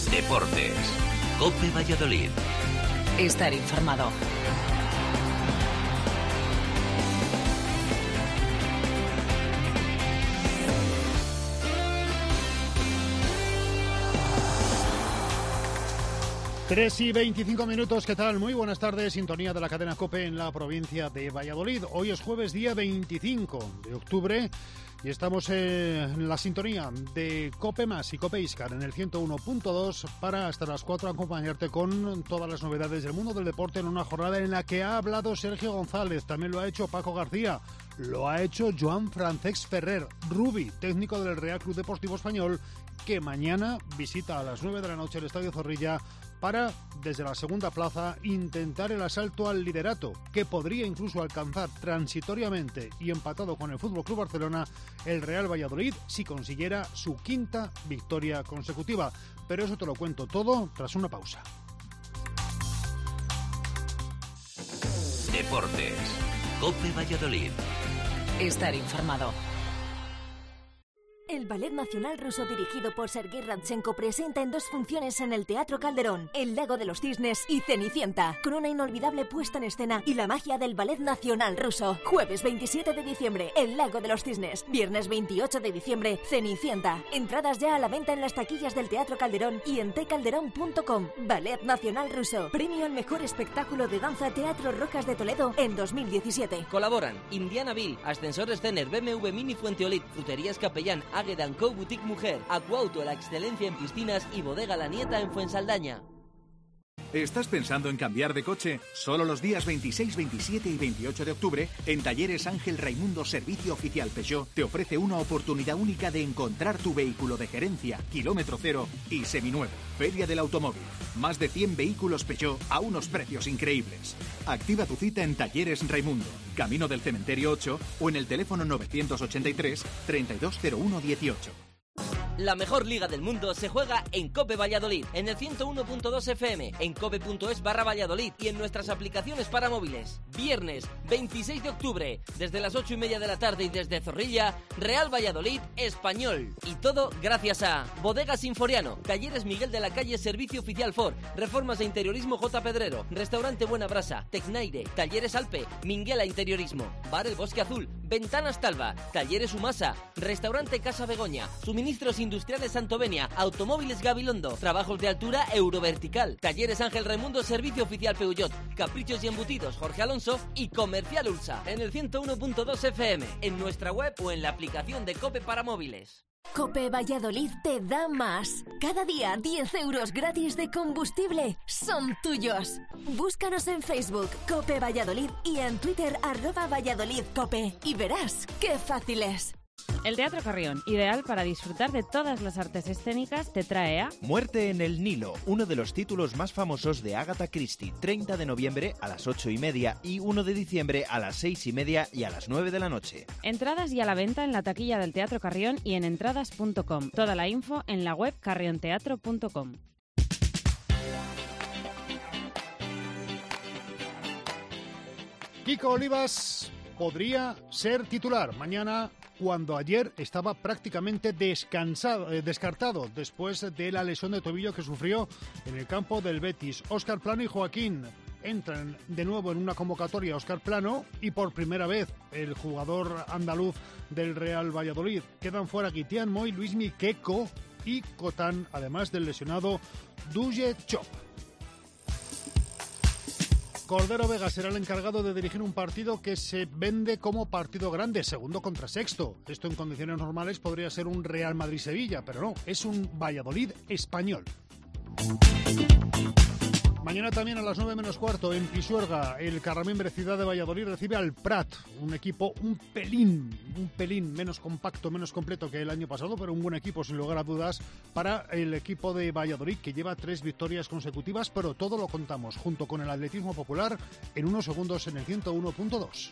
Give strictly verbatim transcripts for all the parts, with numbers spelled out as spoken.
Deportes. COPE Valladolid. Estar informado. tres y veinticinco minutos, ¿qué tal? Muy buenas tardes, sintonía de la cadena COPE en la provincia de Valladolid. Hoy es jueves, día veinticinco de octubre, y estamos en la sintonía de COPE Más y COPE Iscar en el ciento uno punto dos para hasta las cuatro acompañarte con todas las novedades del mundo del deporte en una jornada en la que ha hablado Sergio González, también lo ha hecho Paco García, lo ha hecho Joan Francesc Ferrer, Rubi, técnico del Real Club Deportivo Español, que mañana visita a las nueve de la noche el Estadio Zorrilla para, desde la segunda plaza, intentar el asalto al liderato, que podría incluso alcanzar transitoriamente y empatado con el F C Barcelona el Real Valladolid si consiguiera su quinta victoria consecutiva. Pero eso te lo cuento todo tras una pausa. Deportes. COPE Valladolid. Estar informado. El Ballet Nacional Ruso, dirigido por Sergei Radchenko, presenta en dos funciones en el Teatro Calderón El Lago de los Cisnes y Cenicienta, con una inolvidable puesta en escena y la magia del Ballet Nacional Ruso. Jueves veintisiete de diciembre, El Lago de los Cisnes. Viernes veintiocho de diciembre, Cenicienta. Entradas ya a la venta en las taquillas del Teatro Calderón y en te calderón punto com. Ballet Nacional Ruso, premio al mejor espectáculo de danza Teatro Rojas de Toledo en dos mil diecisiete. Colaboran Indianaville, Ascensores Zener, B M W Mini Fuenteolit, Fruterías Capellán, Águeda Co Boutique Mujer, Acuauto, la excelencia en piscinas y Bodega La Nieta en Fuensaldaña. ¿Estás pensando en cambiar de coche? Solo los días veintiséis, veintisiete y veintiocho de octubre, en Talleres Ángel Raimundo Servicio Oficial Peugeot te ofrece una oportunidad única de encontrar tu vehículo de gerencia, kilómetro cero y seminuevo. Feria del Automóvil. Más de cien vehículos Peugeot a unos precios increíbles. Activa tu cita en Talleres Raimundo, Camino del Cementerio ocho o en el teléfono novecientos ochenta y tres, treinta y dos cero uno dieciocho. La mejor liga del mundo se juega en COPE Valladolid, en el ciento uno punto dos F M, en cope punto es barra Valladolid y en nuestras aplicaciones para móviles. Viernes veintiséis de octubre, desde las ocho y media de la tarde y desde Zorrilla, Real Valladolid Español. Y todo gracias a Bodegas Sinforiano, Talleres Miguel de la Calle Servicio Oficial Ford, Reformas de Interiorismo J. Pedrero, Restaurante Buena Brasa, Tecnaire, Talleres Alpe, Minguela Interiorismo, Bar El Bosque Azul, Ventanas Talva, Talleres Humasa, Restaurante Casa Begoña, Suministros Industriales Santovenia, Automóviles Gabilondo, Trabajos de Altura Eurovertical, Talleres Ángel Raimundo Servicio Oficial Peugeot, Caprichos y Embutidos Jorge Alonso y Comercial Ursa, en el ciento uno punto dos F M, en nuestra web o en la aplicación de COPE para móviles. COPE Valladolid te da más. Cada día diez euros gratis de combustible son tuyos. Búscanos en Facebook COPE Valladolid y en Twitter arroba Valladolid COPE y verás qué fácil es. El Teatro Carrión, ideal para disfrutar de todas las artes escénicas, te trae a Muerte en el Nilo, uno de los títulos más famosos de Agatha Christie, treinta de noviembre a las ocho y media y uno de diciembre a las seis y media y a las nueve de la noche. Entradas y a la venta en la taquilla del Teatro Carrión y en entradas punto com. Toda la info en la web carrionteatro punto com. Kiko Olivas podría ser titular mañana, cuando ayer estaba prácticamente descansado, eh, descartado después de la lesión de tobillo que sufrió en el campo del Betis. Óscar Plano y Joaquín entran de nuevo en una convocatoria. Óscar Plano y por primera vez el jugador andaluz del Real Valladolid. Quedan fuera Guitián Moy, Luismi, Queco y Cotán, además del lesionado Duje Chop. Cordero Vega será el encargado de dirigir un partido que se vende como partido grande, segundo contra sexto. Esto en condiciones normales podría ser un Real Madrid-Sevilla, pero no, es un Valladolid español. Mañana también a las nueve menos cuarto en Pisuerga, el Carramimbre Ciudad de Valladolid recibe al Prat, un equipo un pelín, un pelín menos compacto, menos completo que el año pasado, pero un buen equipo sin lugar a dudas para el equipo de Valladolid, que lleva tres victorias consecutivas, pero todo lo contamos junto con el atletismo popular en unos segundos en el ciento uno punto dos.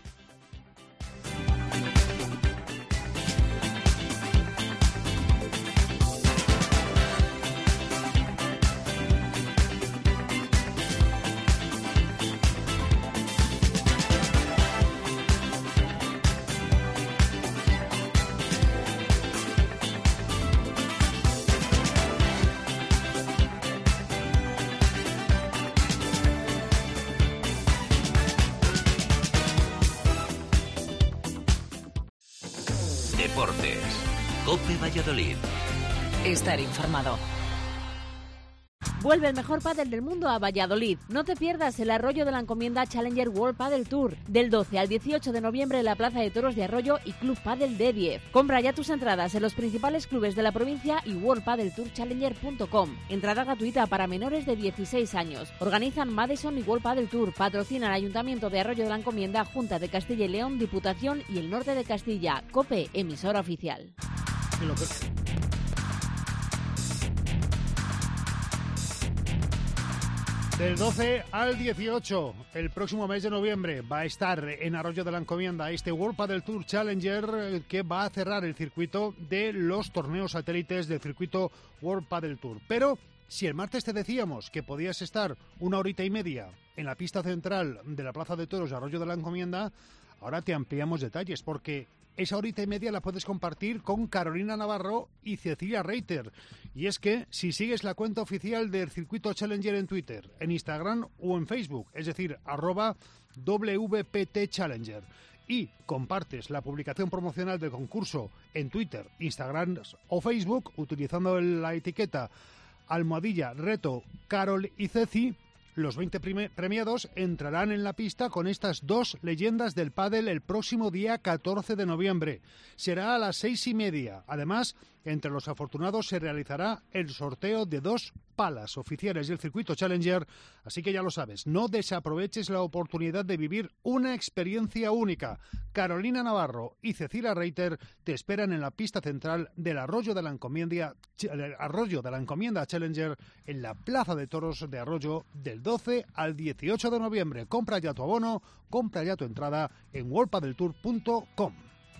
Deportes. COPE Valladolid. Estar informado. Vuelve el mejor pádel del mundo a Valladolid. No te pierdas el Arroyo de la Encomienda Challenger World Padel Tour del doce al dieciocho de noviembre en la Plaza de Toros de Arroyo y Club Padel D diez. Compra ya tus entradas en los principales clubes de la provincia y world padel tour challenger punto com. Entrada gratuita para menores de dieciséis años. Organizan Madison y World Padel Tour. Patrocinan Ayuntamiento de Arroyo de la Encomienda, Junta de Castilla y León, Diputación y el Norte de Castilla. COPE, emisora oficial. Del doce al dieciocho, el próximo mes de noviembre, va a estar en Arroyo de la Encomienda este World Padel Tour Challenger que va a cerrar el circuito de los torneos satélites del circuito World Padel Tour. Pero si el martes te decíamos que podías estar una horita y media en la pista central de la Plaza de Toros de Arroyo de la Encomienda, ahora te ampliamos detalles porque esa horita y media la puedes compartir con Carolina Navarro y Cecilia Reiter. Y es que si sigues la cuenta oficial del Circuito Challenger en Twitter, en Instagram o en Facebook, es decir, arroba W P T Challenger, y compartes la publicación promocional del concurso en Twitter, Instagram o Facebook, utilizando la etiqueta almohadilla reto Carol y Ceci, los veinte premiados entrarán en la pista con estas dos leyendas del pádel el próximo día catorce de noviembre. Será a las seis y media. Además, entre los afortunados se realizará el sorteo de dos palas oficiales del circuito Challenger. Así que ya lo sabes, no desaproveches la oportunidad de vivir una experiencia única. Carolina Navarro y Cecilia Reiter te esperan en la pista central del Arroyo de la Encomienda, Arroyo de la Encomienda Challenger en la Plaza de Toros de Arroyo del doce al dieciocho de noviembre. Compra ya tu abono, compra ya tu entrada en world padel tour punto com.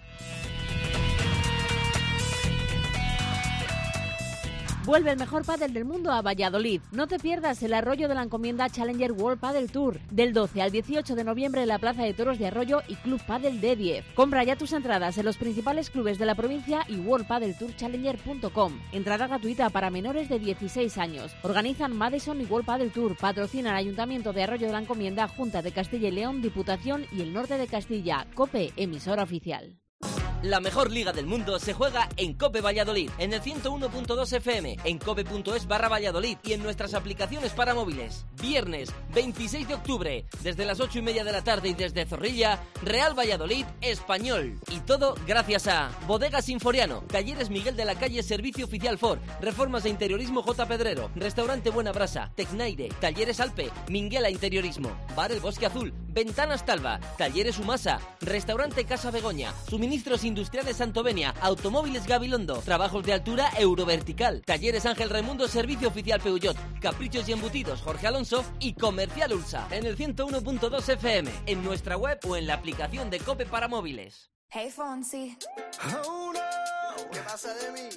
Vuelve el mejor pádel del mundo a Valladolid. No te pierdas el Arroyo de la Encomienda Challenger World Padel Tour del doce al dieciocho de noviembre en la Plaza de Toros de Arroyo y Club Padel D diez. Compra ya tus entradas en los principales clubes de la provincia y world padel tour challenger punto com. Entrada gratuita para menores de dieciséis años. Organizan Madison y World Padel Tour. Patrocinan Ayuntamiento de Arroyo de la Encomienda, Junta de Castilla y León, Diputación y el Norte de Castilla. COPE, emisora oficial. La mejor liga del mundo se juega en COPE Valladolid, en el ciento uno punto dos F M, en cope punto es barra Valladolid y en nuestras aplicaciones para móviles. Viernes veintiséis de octubre, desde las ocho y media de la tarde y desde Zorrilla, Real Valladolid Español. Y todo gracias a Bodegas Sinforiano, Talleres Miguel de la Calle Servicio Oficial Ford, Reformas de Interiorismo J. Pedrero, Restaurante Buena Brasa, Tecnaire, Talleres Alpe, Minguela Interiorismo, Bar El Bosque Azul, Ventanas Talva, Talleres Humasa, Restaurante Casa Begoña, Suministros Industriales Santovenia, Automóviles Gabilondo, Trabajos de Altura Eurovertical, Talleres Ángel Raimundo, Servicio Oficial Peugeot, Caprichos y Embutidos Jorge Alonso y Comercial Ursa. En el ciento uno punto dos F M, en nuestra web o en la aplicación de COPE para móviles. Hey Fonsi. Oh no, ¿qué pasa de mí?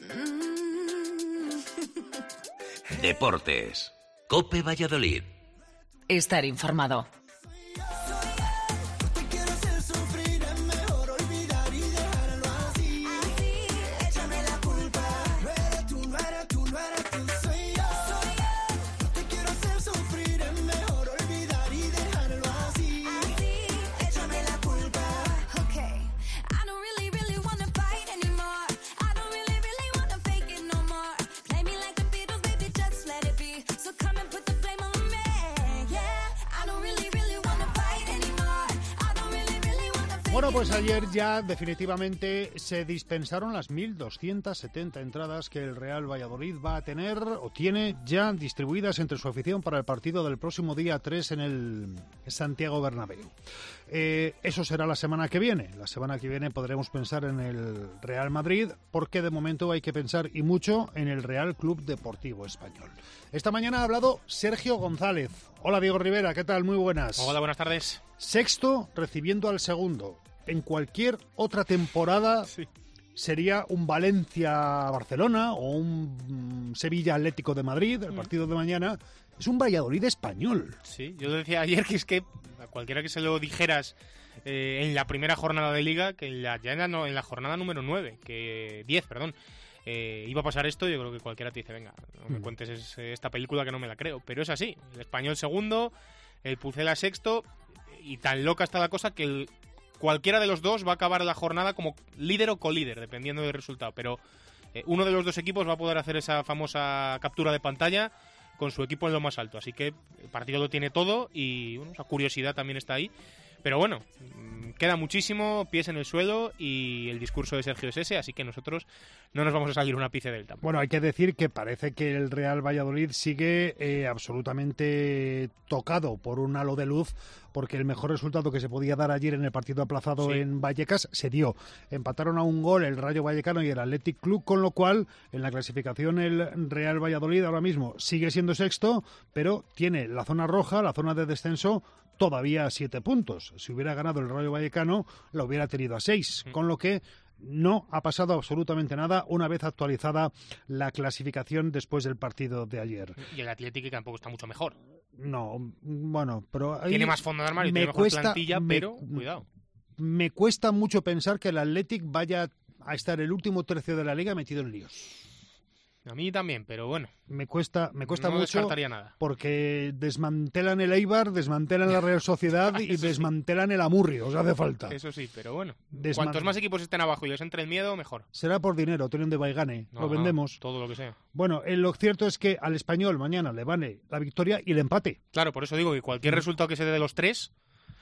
Mm. Deportes. COPE Valladolid. Estar informado. Bueno, pues ayer ya definitivamente se dispensaron las mil doscientas setenta entradas que el Real Valladolid va a tener o tiene ya distribuidas entre su afición para el partido del próximo día tres en el Santiago Bernabéu. Eh, eso será la semana que viene. La semana que viene podremos pensar en el Real Madrid, porque de momento hay que pensar y mucho en el Real Club Deportivo Español. Esta mañana ha hablado Sergio González. Hola Diego Rivera, ¿qué tal? Muy buenas. Hola, buenas tardes. Sexto recibiendo al segundo. En cualquier otra temporada sí. sería un Valencia-Barcelona o un Sevilla-Atlético de Madrid, el partido de mañana. Es un Valladolid español. Sí, yo decía ayer que es que a cualquiera que se lo dijeras eh, en la primera jornada de Liga, que en la, ya en la, no, en la jornada número nueve, que diez, perdón, eh, iba a pasar esto, yo creo que cualquiera te dice, venga, no me cuentes es, esta película que no me la creo. Pero es así, el Español segundo, el Pucela sexto, y tan loca está la cosa que el cualquiera de los dos va a acabar la jornada como líder o colíder, dependiendo del resultado, pero eh, uno de los dos equipos va a poder hacer esa famosa captura de pantalla con su equipo en lo más alto, así que el partido lo tiene todo y bueno, esa curiosidad también está ahí. Pero bueno, queda muchísimo, pies en el suelo y el discurso de Sergio es ese, así que nosotros no nos vamos a salir un ápice del tampoco. Bueno, hay que decir que parece que el Real Valladolid sigue eh, absolutamente tocado por un halo de luz, porque el mejor resultado que se podía dar ayer en el partido aplazado sí. en Vallecas se dio. Empataron a un gol el Rayo Vallecano y el Athletic Club, con lo cual en la clasificación el Real Valladolid ahora mismo sigue siendo sexto, pero tiene la zona roja, la zona de descenso, todavía a siete puntos. Si hubiera ganado el Rayo Vallecano, lo hubiera tenido a seis, con lo que no ha pasado absolutamente nada una vez actualizada la clasificación después del partido de ayer. Y el Atlético tampoco está mucho mejor. No, bueno, pero... Tiene más fondo de armario, tiene mejor cuesta, plantilla, me, pero cuidado. Me cuesta mucho pensar que el Athletic vaya a estar el último tercio de la liga metido en líos. A mí también, pero bueno. Me cuesta, me cuesta no mucho descartaría nada. Porque desmantelan el Eibar, desmantelan la Real Sociedad y desmantelan sí. el Amurrio, os hace falta. Eso sí, pero bueno. Desman... Cuantos más equipos estén abajo y les entre el miedo, mejor. Será por dinero, tienen de Baigane, no, lo vendemos. No, todo lo que sea. Bueno, eh, lo cierto es que al Español mañana le vale la victoria y el empate. Claro, por eso digo que cualquier resultado que se dé de los tres,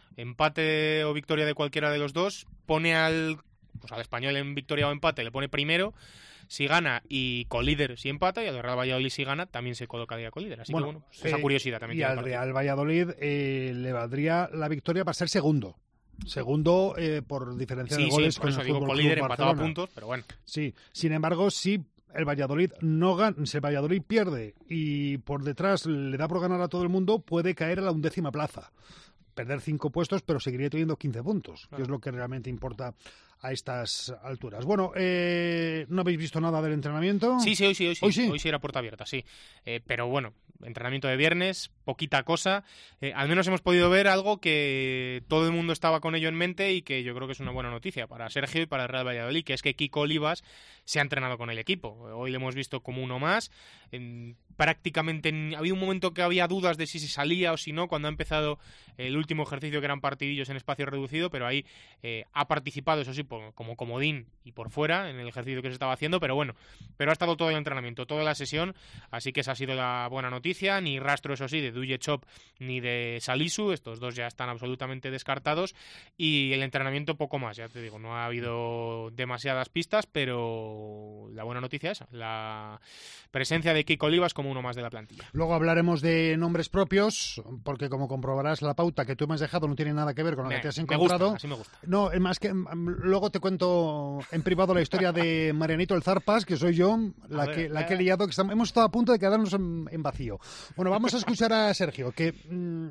empate o victoria de cualquiera de los dos, pone al, pues al Español en victoria o empate, le pone primero. Si gana y colíder si empata, y al Real Valladolid si gana, también se colocaría colíder. Así bueno, que bueno, pues esa eh, curiosidad también. Y al Real Valladolid eh, le valdría la victoria para ser segundo. Segundo eh, por diferencia sí, de goles sí, con eso el digo, Fútbol colíder Club empatado Barcelona. a puntos, pero bueno. Sí, sin embargo, si el Valladolid no gana, si el Valladolid pierde y por detrás le da por ganar a todo el mundo, puede caer a la undécima plaza. Perder cinco puestos, pero seguiría teniendo quince puntos, claro. que es lo que realmente importa a estas alturas. Bueno, eh, ¿no habéis visto nada del entrenamiento? Sí, sí, hoy sí, hoy sí. Hoy sí, hoy sí era puerta abierta, sí. Eh, pero bueno, entrenamiento de viernes, poquita cosa. Eh, al menos hemos podido ver algo que todo el mundo estaba con ello en mente y que yo creo que es una buena noticia para Sergio y para el Real Valladolid, que es que Kiko Olivas se ha entrenado con el equipo. Hoy le hemos visto como uno más. En, prácticamente en, había un momento que había dudas de si se salía o si no cuando ha empezado el último ejercicio, que eran partidillos en espacio reducido, pero ahí eh, ha participado, eso sí, por, como comodín y por fuera en el ejercicio que se estaba haciendo, pero bueno, pero ha estado todo el entrenamiento, toda la sesión, así que esa ha sido la buena noticia. Ni rastro, eso sí, de Duje Chop ni de Salisu, estos dos ya están absolutamente descartados, y el entrenamiento poco más, ya te digo, no ha habido demasiadas pistas, pero la buena noticia es esa, la presencia de Kiko Olivas como uno más de la plantilla. Luego hablaremos de nombres propios, porque como comprobarás, la pauta que tú me has dejado no tiene nada que ver con la me, que te has me encontrado. Gusta, así me gusta. No, es más que luego te cuento en privado la historia de Marianito el Zarpas, que soy yo, la, ver, que, la que he liado, que estamos, hemos estado a punto de quedarnos en, en vacío. Bueno, vamos a escuchar a Sergio, que mmm,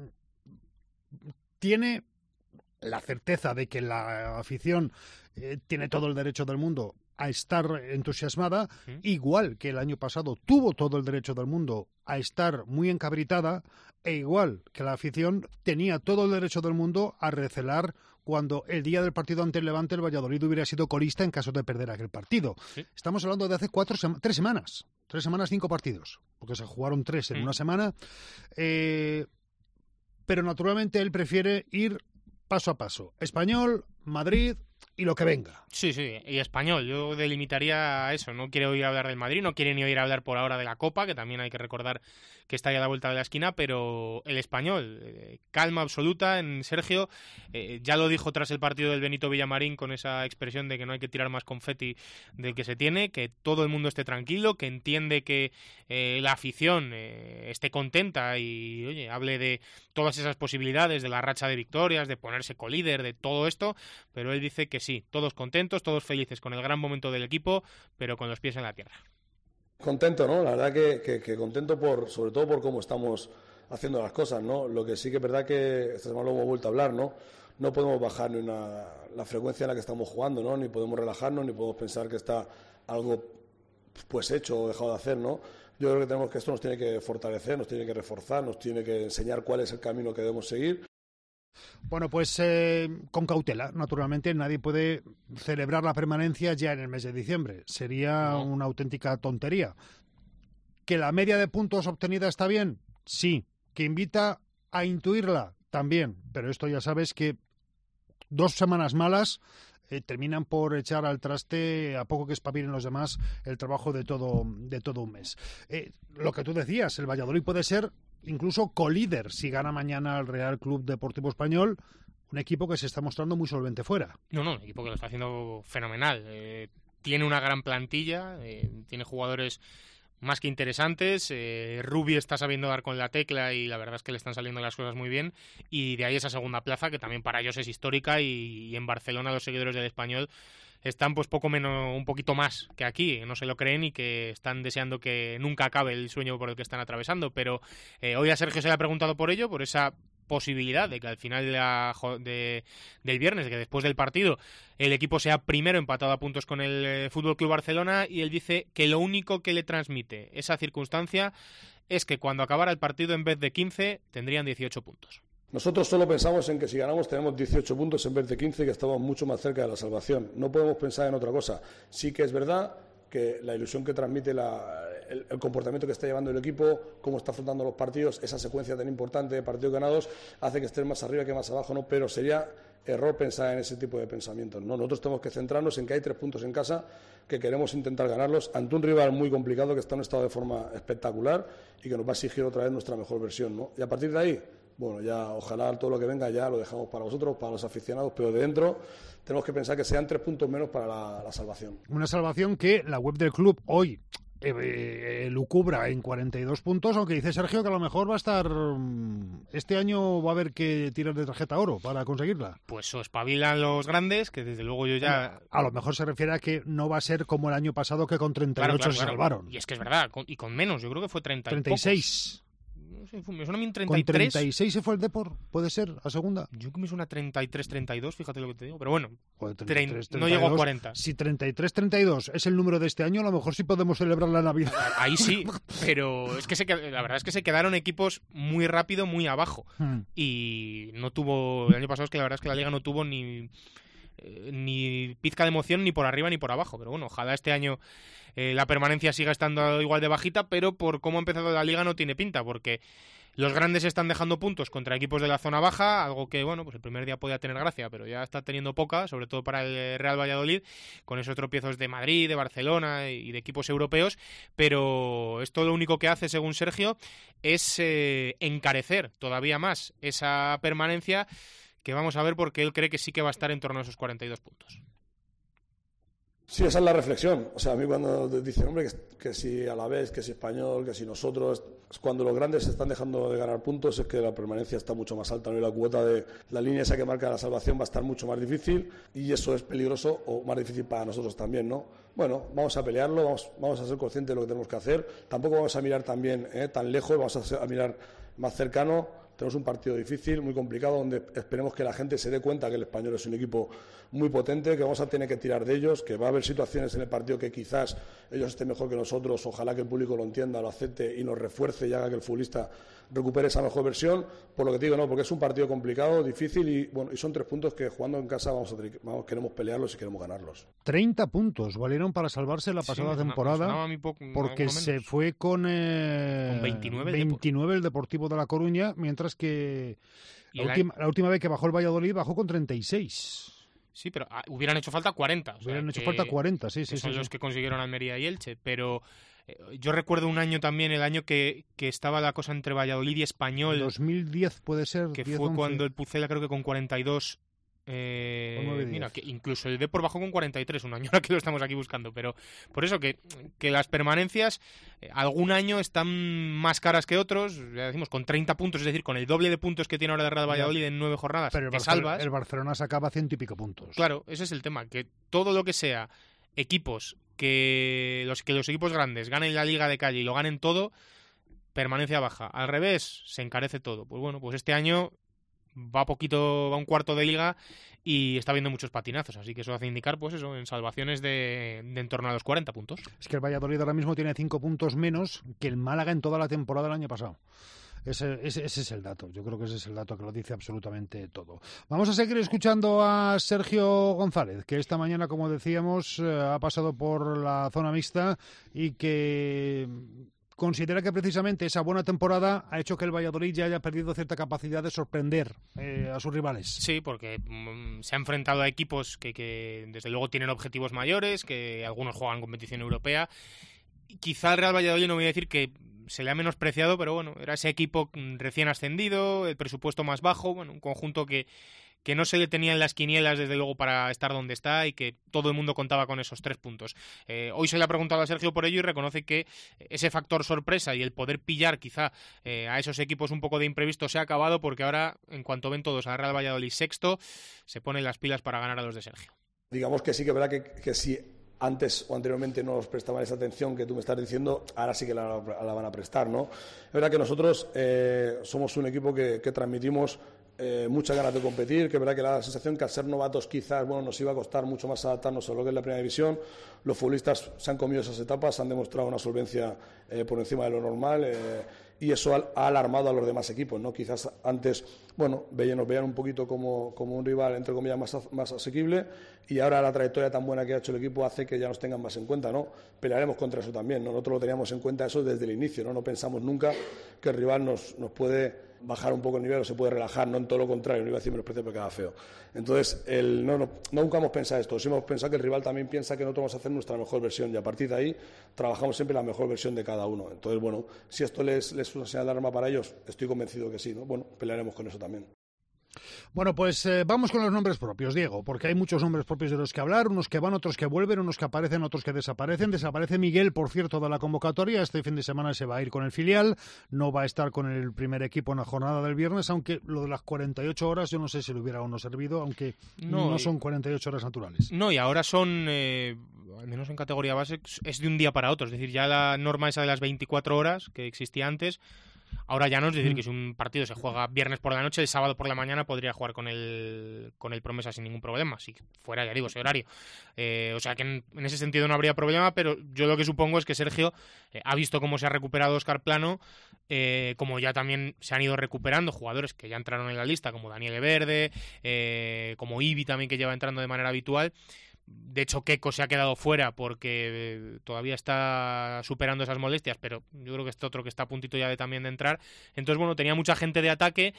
tiene la certeza de que la afición eh, tiene todo el derecho del mundo a estar entusiasmada, ¿sí? Igual que el año pasado tuvo todo el derecho del mundo a estar muy encabritada, e igual que la afición tenía todo el derecho del mundo a recelar cuando el día del partido ante el Levante el Valladolid hubiera sido colista en caso de perder aquel partido. ¿Sí? Estamos hablando de hace cuatro sema- tres semanas, tres semanas, cinco partidos, porque se jugaron tres en ¿Sí? una semana, eh, pero naturalmente él prefiere ir paso a paso. Español, Madrid y lo que venga. Sí, sí, y Español. Yo delimitaría eso. No quiere oír hablar del Madrid, no quiere ni oír hablar por ahora de la Copa, que también hay que recordar que está ya a la vuelta de la esquina, pero el Español, eh, calma absoluta en Sergio. Eh, ya lo dijo tras el partido del Benito Villamarín con esa expresión de que no hay que tirar más confeti del que se tiene, que todo el mundo esté tranquilo, que entiende que eh, la afición eh, esté contenta y, oye, hable de todas esas posibilidades, de la racha de victorias, de ponerse colíder, de todo esto, pero él dice que sí, todos contentos, todos felices con el gran momento del equipo, pero con los pies en la tierra. Contento, ¿no? La verdad que, que, que contento por, sobre todo por cómo estamos haciendo las cosas, ¿no? Lo que sí que es verdad que esta semana lo hemos vuelto a hablar, ¿no? No podemos bajar ni una, la frecuencia en la que estamos jugando, ¿no? Ni podemos relajarnos, ni podemos pensar que está algo pues hecho o dejado de hacer, ¿no? Yo creo que tenemos que esto nos tiene que fortalecer, nos tiene que reforzar, nos tiene que enseñar cuál es el camino que debemos seguir. Bueno, pues eh, con cautela, naturalmente. Nadie puede celebrar la permanencia ya en el mes de diciembre. Sería no. una auténtica tontería. ¿Que la media de puntos obtenida está bien? Sí. ¿Que invita a intuirla? También. Pero esto ya sabes que dos semanas malas eh, terminan por echar al traste, a poco que espabilen los demás, el trabajo de todo, de todo un mes. Eh, lo que tú decías, el Valladolid puede ser incluso colíder si gana mañana el Real Club Deportivo Español, un equipo que se está mostrando muy solvente fuera. No, no, un equipo que lo está haciendo fenomenal. Eh, tiene una gran plantilla, eh, tiene jugadores más que interesantes. Eh, Rubi está sabiendo dar con la tecla y la verdad es que le están saliendo las cosas muy bien. Y de ahí esa segunda plaza, que también para ellos es histórica, y, y en Barcelona los seguidores del Español están pues poco menos, un poquito más que aquí, no se lo creen y que están deseando que nunca acabe el sueño por el que están atravesando. Pero eh, hoy a Sergio se le ha preguntado por ello, por esa posibilidad de que al final de la, de, del viernes, de que después del partido el equipo sea primero empatado a puntos con el eh, F C Barcelona, y él dice que lo único que le transmite esa circunstancia es que cuando acabara el partido, en vez de quince, tendrían dieciocho puntos. Nosotros solo pensamos en que si ganamos tenemos dieciocho puntos en vez de quince, que estamos mucho más cerca de la salvación. No podemos pensar en otra cosa. Sí que es verdad que la ilusión que transmite la, el, el comportamiento que está llevando el equipo, cómo está afrontando los partidos, esa secuencia tan importante de partidos ganados, hace que estén más arriba que más abajo, ¿no? Pero sería error pensar en ese tipo de pensamientos, ¿no? Nosotros tenemos que centrarnos en que hay tres puntos en casa, que queremos intentar ganarlos ante un rival muy complicado que está en un estado de forma espectacular y que nos va a exigir otra vez nuestra mejor versión, ¿no? Y a partir de ahí, bueno, ya ojalá todo lo que venga ya lo dejamos para vosotros, para los aficionados, pero de dentro tenemos que pensar que sean tres puntos menos para la, la salvación. Una salvación que la web del club hoy eh, eh, lucubra en cuarenta y dos puntos, aunque dice Sergio que a lo mejor va a estar... Este año va a haber que tirar de tarjeta oro para conseguirla. Pues o espabilan los grandes, que desde luego yo ya... A lo mejor se refiere a que no va a ser como el año pasado, que con treinta y ocho claro, claro, se claro. salvaron. Y es que es verdad, con, y con menos, yo creo que fue treinta y treinta y seis. No sé, me suena a mí un treinta y tres. ¿Con treinta y seis se fue el Depor? ¿Puede ser? ¿A segunda? Yo creo que me suena treinta y tres treinta y dos, fíjate lo que te digo. Pero bueno, Joder, treinta y tres, no llegó a cuarenta. Si treinta y tres treinta y dos es el número de este año, a lo mejor sí podemos celebrar la Navidad. Ahí sí, pero es que se, la verdad es que se quedaron equipos muy rápido, muy abajo. Hmm. Y no tuvo... El año pasado es que la verdad es que la Liga no tuvo ni... ni pizca de emoción ni por arriba ni por abajo, pero bueno, ojalá este año eh, la permanencia siga estando igual de bajita, pero por cómo ha empezado la Liga no tiene pinta, porque los grandes están dejando puntos contra equipos de la zona baja, algo que, bueno, pues el primer día podía tener gracia, pero ya está teniendo poca, sobre todo para el Real Valladolid, con esos tropiezos de Madrid, de Barcelona y de equipos europeos, pero esto lo único que hace, según Sergio, es eh, encarecer todavía más esa permanencia, que vamos a ver, porque él cree que sí que va a estar en torno a esos cuarenta y dos puntos. Sí, esa es la reflexión. O sea, a mí cuando dicen, hombre, que, que si Alavés, que si Español, que si nosotros, cuando los grandes se están dejando de ganar puntos, es que la permanencia está mucho más alta, ¿no? Y la cuota de la línea esa que marca la salvación va a estar mucho más difícil, y eso es peligroso o más difícil para nosotros también, ¿no? Bueno, vamos a pelearlo, vamos, vamos a ser conscientes de lo que tenemos que hacer. Tampoco vamos a mirar también eh, tan lejos, vamos a, ser, a mirar más cercano. Tenemos un partido difícil, muy complicado, donde esperemos que la gente se dé cuenta que el Español es un equipo muy potente, que vamos a tener que tirar de ellos, que va a haber situaciones en el partido que quizás ellos estén mejor que nosotros. Ojalá que el público lo entienda, lo acepte y nos refuerce y haga que el futbolista recupere esa mejor versión. Por lo que te digo, no, porque es un partido complicado, difícil y bueno, y son tres puntos que jugando en casa vamos a tener, vamos, queremos pelearlos y queremos ganarlos. treinta puntos valieron para salvarse la pasada sí, temporada, me poco, porque se fue con, eh, con veintinueve, veintinueve el Deportivo de La Coruña, mientras que la última, la última vez que bajó el Valladolid bajó con treinta y seis. Sí, pero ah, hubieran hecho falta cuarenta. O hubieran sea, hecho falta cuarenta, sí, sí. Son sí, los sí. que consiguieron Almería y Elche, pero eh, yo recuerdo un año también, el año que, que estaba la cosa entre Valladolid y Español. dos mil diez puede ser. Que diez, fue once. Cuando el Pucela creo que con cuarenta y dos... Eh, mira, que incluso el Depor bajó con cuarenta y tres un año, ahora que lo estamos aquí buscando, pero por eso que, que las permanencias eh, algún año están más caras que otros, ya decimos, con treinta puntos, es decir, con el doble de puntos que tiene ahora el Real Valladolid en nueve jornadas, pero el te Barcelona, salvas. El Barcelona sacaba ciento y pico puntos. Claro, ese es el tema, que todo lo que sea equipos, que los, que los equipos grandes ganen la Liga de calle y lo ganen todo, permanencia baja. Al revés, se encarece todo. Pues bueno, pues este año va poquito, va un cuarto de liga y está viendo muchos patinazos, así que eso hace indicar, pues eso, en salvaciones de, de en torno a los cuarenta puntos. Es que el Valladolid ahora mismo tiene cinco puntos menos que el Málaga en toda la temporada del año pasado. Ese, ese, ese es el dato, yo creo que ese es el dato que lo dice absolutamente todo. Vamos a seguir escuchando a Sergio González, que esta mañana, como decíamos, eh, ha pasado por la zona mixta y que considera que precisamente esa buena temporada ha hecho que el Valladolid ya haya perdido cierta capacidad de sorprender eh, a sus rivales. Sí, porque mm, se ha enfrentado a equipos que, que desde luego tienen objetivos mayores, que algunos juegan competición europea. Quizá el Real Valladolid, no voy a decir que se le ha menospreciado, pero bueno, era ese equipo recién ascendido, el presupuesto más bajo, bueno, un conjunto que, que no se le tenía en las quinielas desde luego para estar donde está y que todo el mundo contaba con esos tres puntos. Eh, hoy se le ha preguntado a Sergio por ello y reconoce que ese factor sorpresa y el poder pillar quizá eh, a esos equipos un poco de imprevisto se ha acabado, porque ahora, en cuanto ven todos al Real Valladolid sexto, se ponen las pilas para ganar a los de Sergio. Digamos que sí que es verdad que, que sí. Antes o anteriormente no nos prestaban esa atención que tú me estás diciendo, ahora sí que la, la van a prestar, ¿no? Es verdad que nosotros eh, somos un equipo que, que transmitimos eh, muchas ganas de competir, que es verdad que la sensación que al ser novatos quizás bueno, nos iba a costar mucho más adaptarnos a lo que es la primera división. Los futbolistas se han comido esas etapas, han demostrado una solvencia eh, por encima de lo normal eh, y eso ha, ha alarmado a los demás equipos, ¿no? Quizás antes, bueno, veían, nos veían un poquito como, como un rival, entre comillas, más, más asequible, y ahora la trayectoria tan buena que ha hecho el equipo hace que ya nos tengan más en cuenta, ¿no? Pelearemos contra eso también, ¿no? Nosotros lo teníamos en cuenta eso desde el inicio, ¿no? No pensamos nunca que el rival nos, nos puede bajar un poco el nivel o se puede relajar, no, en todo lo contrario, no iba a decir menosprecio porque queda feo. Entonces, el, no, no, nunca hemos pensado esto, sí hemos pensado que el rival también piensa que nosotros vamos a hacer nuestra mejor versión y a partir de ahí trabajamos siempre la mejor versión de cada uno. Entonces, bueno, si esto les, les es una señal de alarma para ellos, estoy convencido que sí, ¿no? Bueno, pelearemos con eso también. Bueno, pues eh, vamos con los nombres propios, Diego, porque hay muchos nombres propios de los que hablar, unos que van, otros que vuelven, unos que aparecen, otros que desaparecen. Desaparece Miguel, por cierto, de la convocatoria. Este fin de semana se va a ir con el filial, no va a estar con el primer equipo en la jornada del viernes, aunque lo de las cuarenta y ocho horas, yo no sé si le hubiera o no servido, aunque no, no son cuarenta y ocho horas naturales. No, y ahora son, eh, al menos en categoría base, es de un día para otro. Es decir, ya la norma esa de las veinticuatro horas que existía antes, ahora ya no, es decir, que si un partido se juega viernes por la noche, el sábado por la mañana podría jugar con el con el Promesa sin ningún problema, si fuera, ya digo, ese horario. Eh, o sea que en, en ese sentido no habría problema, pero yo lo que supongo es que Sergio eh, ha visto cómo se ha recuperado Óscar Plano, eh, como ya también se han ido recuperando jugadores que ya entraron en la lista, como Daniel Verde, eh, como Ibi también, que lleva entrando de manera habitual. De hecho, Keco se ha quedado fuera porque todavía está superando esas molestias, pero yo creo que este otro que está a puntito ya de también de entrar. Entonces, bueno, tenía mucha gente de ataque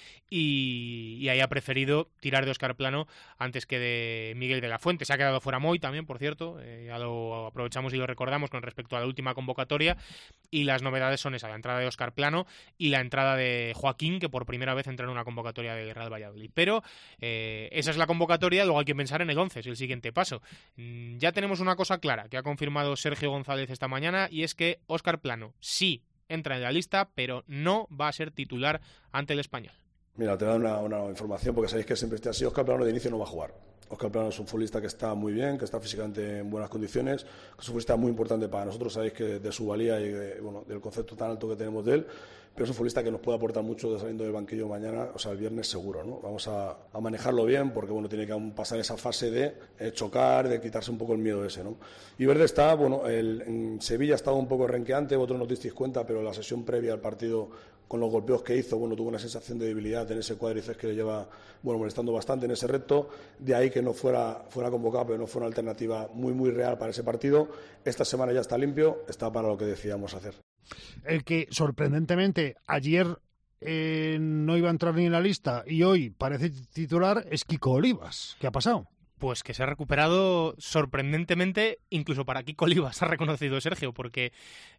y, y ahí ha preferido tirar de Óscar Plano antes que de Miguel de la Fuente. Se ha quedado fuera Moy también, por cierto, eh, ya lo aprovechamos y lo recordamos con respecto a la última convocatoria, y las novedades son esa, la entrada de Óscar Plano y la entrada de Joaquín, que por primera vez entra en una convocatoria del Real Valladolid. Pero eh, esa es la convocatoria, luego hay que pensar en el once, es el siguiente paso. Ya tenemos una cosa clara que ha confirmado Sergio González esta mañana, y es que Óscar Plano sí entra en la lista, pero no va a ser titular ante el Español. Mira, te voy a dar una, una información, porque sabéis que siempre está así. Óscar Plano de inicio no va a jugar. Óscar Plano es un futbolista que está muy bien, que está físicamente en buenas condiciones, que es un futbolista muy importante para nosotros, sabéis que de su valía y de, bueno, del concepto tan alto que tenemos de él, pero es un futbolista que nos puede aportar mucho de saliendo del banquillo mañana, o sea, el viernes seguro, ¿no? Vamos a, a manejarlo bien, porque bueno, tiene que pasar esa fase de eh, chocar, de quitarse un poco el miedo ese, ¿no? Y Verde está, bueno, el, en Sevilla ha estado un poco renqueante, vosotros no os disteis cuenta, pero la sesión previa al partido, con los golpeos que hizo, bueno, tuvo una sensación de debilidad en ese cuádriceps que le lleva, bueno, molestando bastante en ese reto, de ahí que no fuera, fuera convocado, pero no fue una alternativa muy, muy real para ese partido. Esta semana ya está limpio, está para lo que decíamos hacer. El que, sorprendentemente, ayer eh, no iba a entrar ni en la lista y hoy parece titular es Kiko Olivas. ¿Qué ha pasado? Pues que se ha recuperado sorprendentemente, incluso para Kiko Olivas, ha reconocido Sergio, porque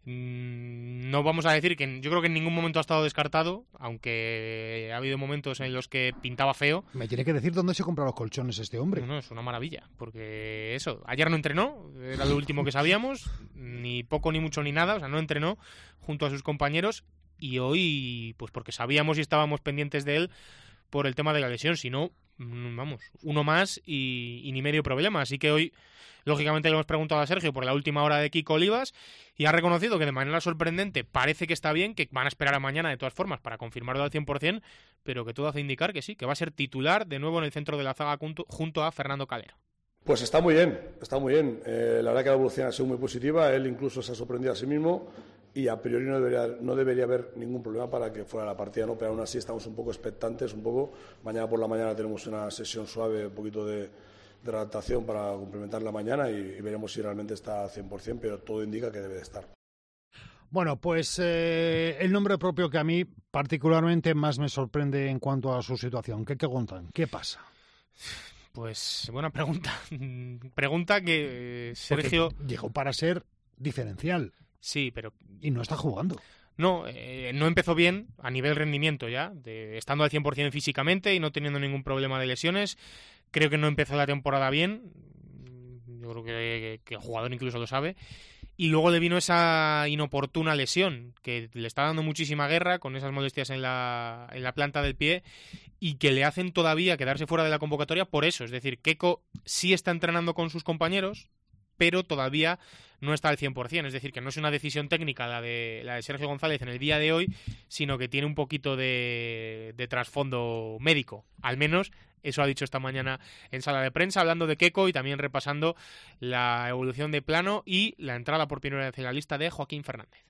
mmm, no vamos a decir que yo creo que en ningún momento ha estado descartado, aunque ha habido momentos en los que pintaba feo. Me tiene que decir dónde se compra los colchones este hombre. No, no, es una maravilla, porque eso, ayer no entrenó, era lo último que sabíamos, ni poco, ni mucho, ni nada, o sea, no entrenó junto a sus compañeros, y hoy, pues porque sabíamos y estábamos pendientes de él por el tema de la lesión, si no, vamos, uno más y, y ni medio problema. Así que hoy, lógicamente, le hemos preguntado a Sergio por la última hora de Kiko Olivas y ha reconocido que de manera sorprendente parece que está bien, que van a esperar a mañana de todas formas para confirmarlo al cien por ciento, pero que todo hace indicar que sí, que va a ser titular de nuevo en el centro de la zaga junto, junto a Fernando Calero. Pues está muy bien, está muy bien. Eh, la verdad que la evolución ha sido muy positiva, él incluso se ha sorprendido a sí mismo y a priori no debería, no debería haber ningún problema para que fuera la partida, ¿no? Pero aún así estamos un poco expectantes, un poco. Mañana por la mañana tenemos una sesión suave, un poquito de, de adaptación para complementar la mañana y, y veremos si realmente está al cien por ciento, pero todo indica que debe de estar. Bueno, pues eh, el nombre propio que a mí particularmente más me sorprende en cuanto a su situación. ¿Qué, qué González? ¿Qué pasa? Pues buena pregunta. Pregunta que eh, Sergio... Porque llegó para ser diferencial. Sí, pero... Y no está jugando. No, eh, no empezó bien a nivel rendimiento ya, de, estando al cien por ciento físicamente y no teniendo ningún problema de lesiones. Creo que no empezó la temporada bien. Yo creo que, que el jugador incluso lo sabe. Y luego le vino esa inoportuna lesión que le está dando muchísima guerra con esas molestias en la, en la planta del pie y que le hacen todavía quedarse fuera de la convocatoria por eso. Es decir, Keco sí está entrenando con sus compañeros, pero todavía no está al cien por ciento. Es decir, que no es una decisión técnica la de, la de Sergio González en el día de hoy, sino que tiene un poquito de, de trasfondo médico. Al menos eso ha dicho esta mañana en sala de prensa, hablando de Keco y también repasando la evolución de Plano y la entrada por primera vez en la lista de Joaquín Fernández.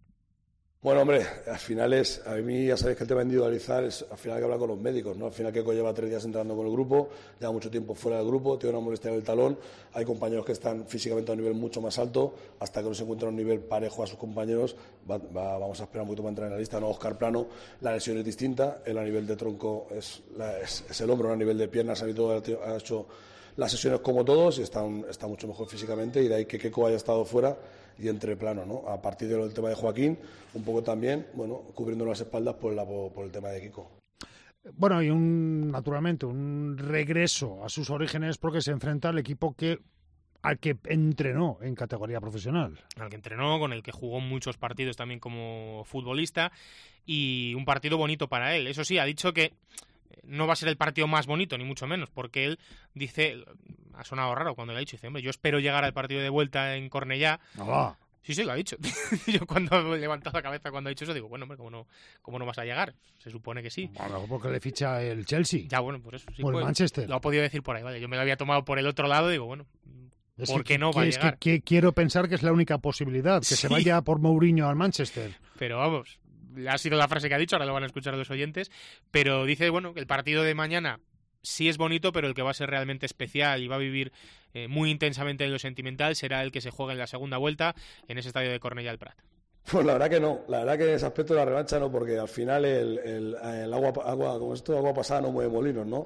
Bueno, hombre, al final es, a mí ya sabéis que el tema individualizar es al final hay que hablar con los médicos, ¿no? Al final Keco lleva tres días entrando con el grupo, lleva mucho tiempo fuera del grupo, tiene una molestia en el talón, hay compañeros que están físicamente a un nivel mucho más alto, hasta que no se encuentra a un nivel parejo a sus compañeros, va, va, vamos a esperar un poquito para entrar en la lista, ¿no? Óscar Plano, la lesión es distinta, él a nivel de tronco es, la, es, es el hombro, a nivel de piernas ha hecho las sesiones como todos y está, un, está mucho mejor físicamente y de ahí que Keco haya estado fuera y entre Plano, ¿no? A partir del tema de Joaquín, un poco también, bueno, cubriendo las espaldas por, la, por el tema de Kiko. Bueno, y un naturalmente un regreso a sus orígenes porque se enfrenta al equipo que al que entrenó en categoría profesional. Al que entrenó, con el que jugó muchos partidos también como futbolista y un partido bonito para él. Eso sí, ha dicho que no va a ser el partido más bonito, ni mucho menos, porque él dice, ha sonado raro cuando le ha dicho, dice, hombre, yo espero llegar al partido de vuelta en Cornellá. Ah. Sí, sí, lo ha dicho. Yo cuando he levantado la cabeza cuando ha dicho eso, digo, bueno, hombre, ¿cómo no, cómo no vas a llegar? Se supone que sí. Bueno, porque le ficha el Chelsea. Ya, bueno, por eso sí. O el pues, Manchester. Lo ha podido decir por ahí, vale. Yo me lo había tomado por el otro lado, digo, bueno, es ¿por que, qué no que, va a es llegar? Que, que quiero pensar que es la única posibilidad, que Sí. se vaya por Mourinho al Manchester. Pero vamos, ha sido la frase que ha dicho, ahora lo van a escuchar los oyentes, pero dice, bueno, que el partido de mañana sí es bonito, pero el que va a ser realmente especial y va a vivir eh, muy intensamente en lo sentimental será el que se juegue en la segunda vuelta en ese estadio de Cornellá del Prat. Pues la verdad que no, la verdad que en ese aspecto de la revancha no, porque al final el, el, el agua, agua, como esto, agua pasada no mueve molinos, ¿no?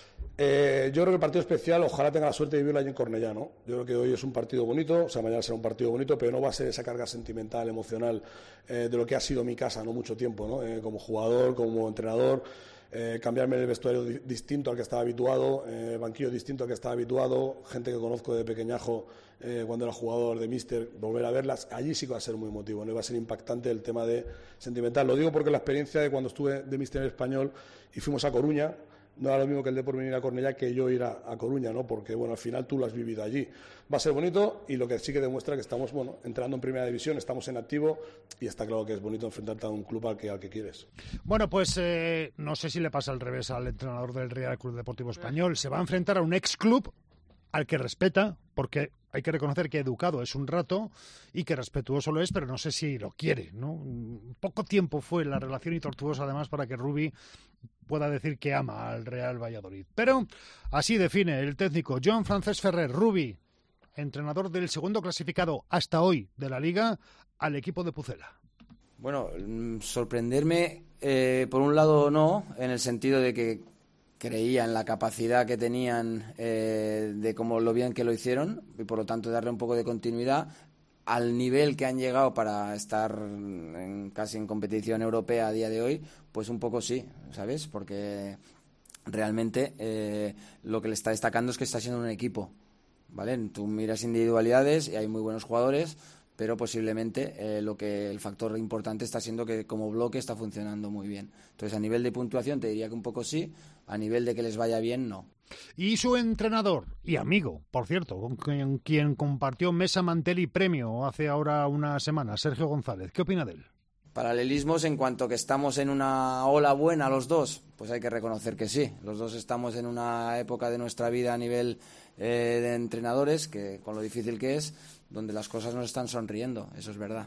Eh, yo creo que el partido especial, ojalá tenga la suerte de vivirlo allí en Cornellá, ¿no? Yo creo que hoy es un partido bonito, o sea, mañana será un partido bonito, pero no va a ser esa carga sentimental, emocional eh, de lo que ha sido mi casa, no mucho tiempo, ¿no? Eh, como jugador, como entrenador, eh, cambiarme el vestuario di- distinto al que estaba habituado, eh, banquillo distinto al que estaba habituado, gente que conozco de pequeñajo eh, cuando era jugador de míster, volver a verlas, allí sí que va a ser muy emotivo, ¿no? Y va a ser impactante el tema de sentimental. Lo digo porque la experiencia de cuando estuve de míster en español y fuimos a Coruña, no era lo mismo que el de por venir a Cornellá que yo ir a, a Coruña, ¿no? Porque, bueno, al final tú lo has vivido allí. Va a ser bonito y lo que sí que demuestra que estamos, bueno, entrando en primera división, estamos en activo y está claro que es bonito enfrentarte a un club al que, al que quieres. Bueno, pues eh, no sé si le pasa al revés al entrenador del Real Club Deportivo Español. Se va a enfrentar a un ex club al que respeta, porque hay que reconocer que educado es un rato y que respetuoso lo es, pero no sé si lo quiere, ¿no? Poco tiempo fue la relación y tortuosa además para que Rubi pueda decir que ama al Real Valladolid. Pero así define el técnico Joan Francesc Ferrer, Rubi, entrenador del segundo clasificado hasta hoy de la Liga, al equipo de Pucela. Bueno, sorprenderme, eh, por un lado no, en el sentido de que creía en la capacidad que tenían eh, de cómo lo bien que lo hicieron y por lo tanto darle un poco de continuidad al nivel que han llegado para estar en, casi en competición europea a día de hoy, pues un poco sí, ¿sabes? Porque realmente eh, lo que le está destacando es que está siendo un equipo, ¿vale? Tú miras individualidades y hay muy buenos jugadores, pero posiblemente eh, lo que el factor importante está siendo que como bloque está funcionando muy bien. Entonces, a nivel de puntuación te diría que un poco sí, a nivel de que les vaya bien, no. Y su entrenador y amigo, por cierto, con quien, quien compartió mesa, mantel y premio hace ahora una semana, Sergio González, ¿qué opina de él? Paralelismos en cuanto que estamos en una ola buena los dos, pues hay que reconocer que sí. Los dos estamos en una época de nuestra vida a nivel eh, de entrenadores, que con lo difícil que es, donde las cosas nos están sonriendo, eso es verdad.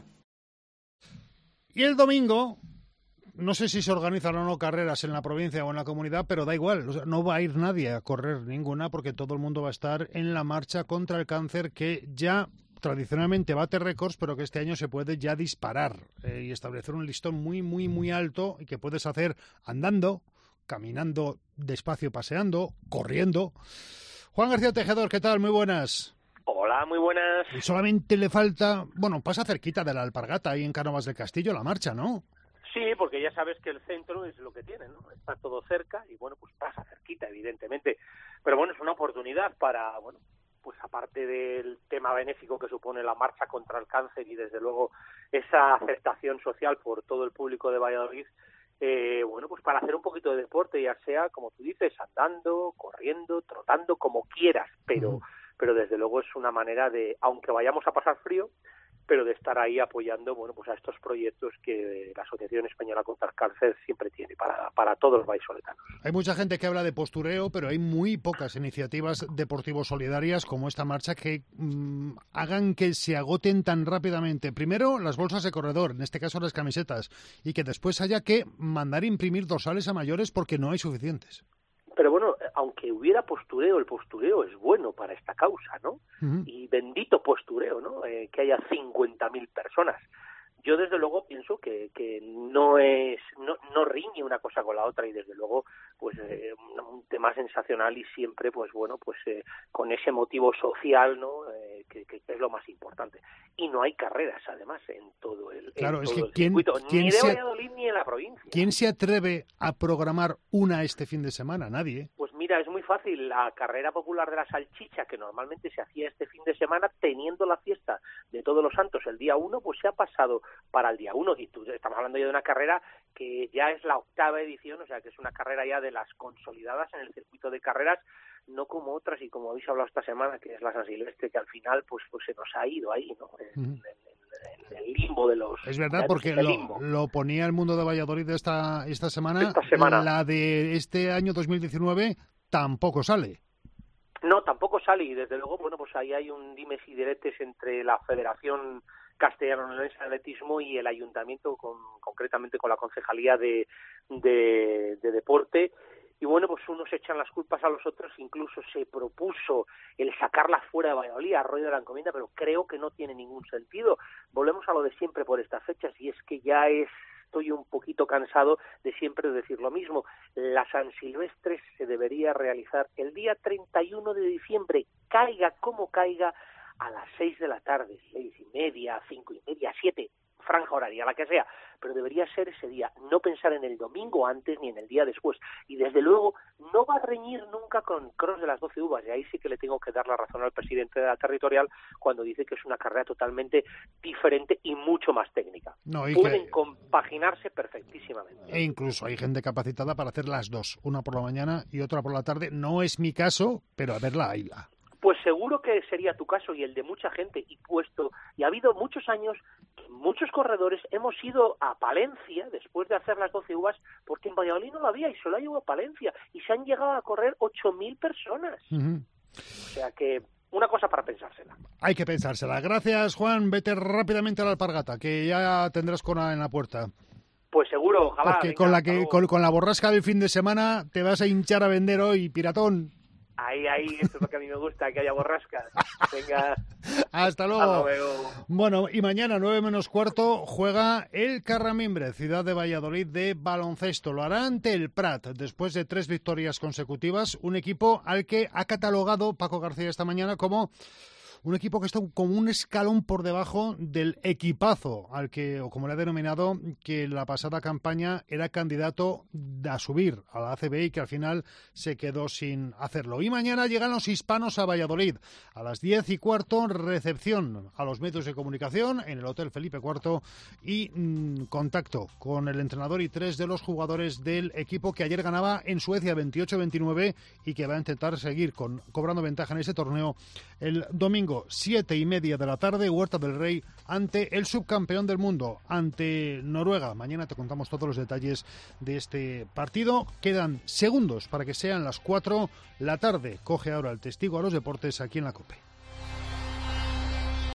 Y el domingo, no sé si se organizan o no carreras en la provincia o en la comunidad, pero da igual, o sea, no va a ir nadie a correr ninguna porque todo el mundo va a estar en la marcha contra el cáncer que ya tradicionalmente bate récords, pero que este año se puede ya disparar eh, y establecer un listón muy, muy, muy alto y que puedes hacer andando, caminando despacio, paseando, corriendo. Juan García Tejedor, ¿qué tal? Muy buenas. Hola, muy buenas. Y solamente le falta, bueno, pasa cerquita de la Alpargata, ahí en Cánovas del Castillo, la marcha, ¿no? Sí, porque ya sabes que el centro es lo que tiene, ¿no? Está todo cerca y, bueno, pues pasa cerquita, evidentemente. Pero, bueno, es una oportunidad para, bueno, pues aparte del tema benéfico que supone la marcha contra el cáncer y, desde luego, esa aceptación social por todo el público de Valladolid, eh, bueno, pues para hacer un poquito de deporte, ya sea, como tú dices, andando, corriendo, trotando, como quieras, pero... Uh-huh. pero desde luego es una manera de, aunque vayamos a pasar frío, pero de estar ahí apoyando, bueno, pues a estos proyectos que la Asociación Española contra el Cáncer siempre tiene para, para todos los vallisoletanos. Hay mucha gente que habla de postureo, pero hay muy pocas iniciativas deportivos solidarias como esta marcha que mmm, hagan que se agoten tan rápidamente. Primero, las bolsas de corredor, en este caso las camisetas, y que después haya que mandar imprimir dorsales a mayores porque no hay suficientes. Pero bueno, aunque hubiera postureo, el postureo es bueno para esta causa, ¿no? Uh-huh. Y bendito postureo, ¿no? Eh, que haya cincuenta mil personas. Yo, desde luego, pienso que, que no es no, no riñe una cosa con la otra y, desde luego, pues eh, un tema sensacional y siempre, pues bueno, pues eh, con ese motivo social, ¿no? Eh, que, que es lo más importante. Y no hay carreras, además, en todo el Claro, en es todo que el ¿quién, circuito, ¿quién ni de se, Valladolid ni en la provincia. ¿Quién se atreve a programar una este fin de semana? Nadie. Pues mira, es muy fácil. La carrera popular de la salchicha, que normalmente se hacía este fin de semana, teniendo la fiesta de Todos los Santos el día uno, pues se ha pasado para el día uno. Y tú, estamos hablando ya de una carrera que ya es la octava edición, o sea que es una carrera ya de las consolidadas en el circuito de carreras, no como otras, y como habéis hablado esta semana, que es la San Silvestre, que al final pues pues se nos ha ido ahí, ¿no? En, uh-huh. en, en, en el limbo de los... Es verdad, porque lo, lo ponía el Mundo de Valladolid esta, esta semana, esta semana. La de este año dos mil diecinueve tampoco sale. No, tampoco sale, y desde luego, bueno, pues ahí hay un dimes y diretes entre la Federación Castellano-Leonesa de Atletismo y el Ayuntamiento, con, concretamente con la Concejalía de, de, de Deporte. Y bueno, pues unos echan las culpas a los otros, incluso se propuso el sacarla fuera de Valladolid, Arroyo de la Encomienda, pero creo que no tiene ningún sentido. Volvemos a lo de siempre por estas fechas, y es que ya es, estoy un poquito cansado de siempre decir lo mismo. La San Silvestre se debería realizar el día treinta y uno de diciembre, caiga como caiga, a las seis de la tarde, seis y media, cinco y media, siete, franja horaria, la que sea, pero debería ser ese día, no pensar en el domingo antes ni en el día después, y desde luego no va a reñir nunca con Cross de las doce uvas, y ahí sí que le tengo que dar la razón al presidente de la territorial cuando dice que es una carrera totalmente diferente y mucho más técnica. No, y pueden que... compaginarse perfectísimamente. E incluso hay gente capacitada para hacer las dos, una por la mañana y otra por la tarde. No es mi caso, pero a verla, hayla. Pues seguro que sería tu caso y el de mucha gente, y puesto, y ha habido muchos años que muchos corredores hemos ido a Palencia después de hacer las doce uvas, porque en Valladolid no lo había y solo ha ido a Palencia, y se han llegado a correr ocho mil personas. Uh-huh. O sea que una cosa para pensársela. Hay que pensársela. Gracias, Juan. Vete rápidamente a la Alpargata, que ya tendrás cola en la puerta. Pues seguro, ojalá. Porque venga, con la que con, con la borrasca del fin de semana te vas a hinchar a vender hoy, piratón. Ahí, ahí, eso es lo que a mí me gusta, que haya borrascas. Venga. Hasta luego. Hasta luego. Bueno, y mañana, nueve menos cuarto, juega el Carramimbre, Ciudad de Valladolid, de baloncesto. Lo hará ante el Prat, después de tres victorias consecutivas. Un equipo al que ha catalogado Paco García esta mañana como un equipo que está como un escalón por debajo del equipazo al que, o como le ha denominado, que la pasada campaña era candidato a subir a la A C B y que al final se quedó sin hacerlo. Y mañana llegan los hispanos a Valladolid. A las diez y cuarto, recepción a los medios de comunicación en el Hotel Felipe cuarto y mmm, contacto con el entrenador y tres de los jugadores del equipo que ayer ganaba en Suecia veintiocho veintinueve y que va a intentar seguir con, cobrando ventaja en ese torneo el domingo. Siete y media de la tarde, Huerta del Rey ante el subcampeón del mundo, ante Noruega. Mañana te contamos todos los detalles de este partido. Quedan segundos para que sean las cuatro. La tarde coge ahora el testigo a los deportes aquí en la COPE.